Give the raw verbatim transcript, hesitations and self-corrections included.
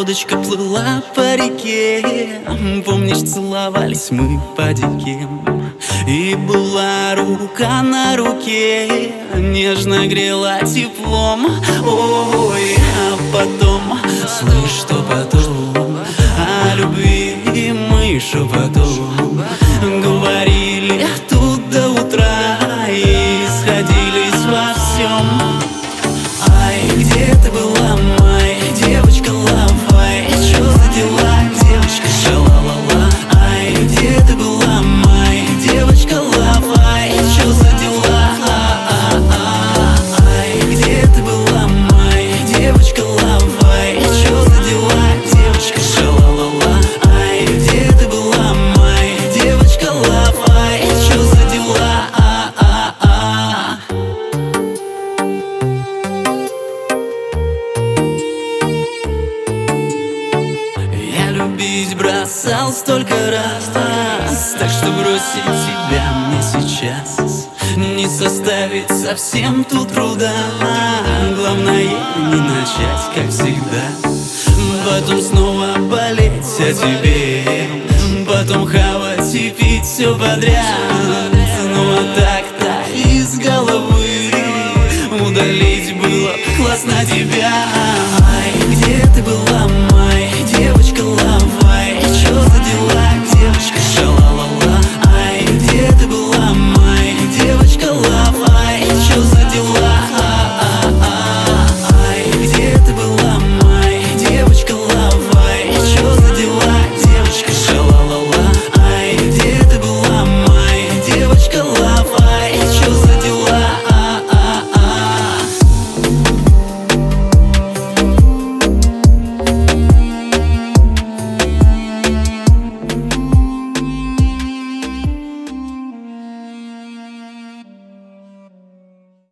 Лодочка плыла по реке, помнишь, целовались мы по-дике. И была рука на руке, нежно грела теплом. Ой, а потом, слышь, что потом, о любви мы шепотом говорили тут до утра и сходились во всем. Ай, где ты была, моя девочка лавай? Чё за дела, девочка, ша-ла-ла-ла? Ай, где ты была, моя девочка лавай? Чё за дела? Ай, где ты была, моя девочка лавай? Чё за дела, девочка, ша-ла-ла-ла? Ай, где ты была, моя девочка лавай? Чё за дела? Я любить бросал столько раз, так что бросить тебя мне сейчас не составит совсем тут труда. Главное не начать, как всегда, потом снова болеть о тебе, потом хавать и пить все подряд. Ну а так-то из головы удалить было классно тебя.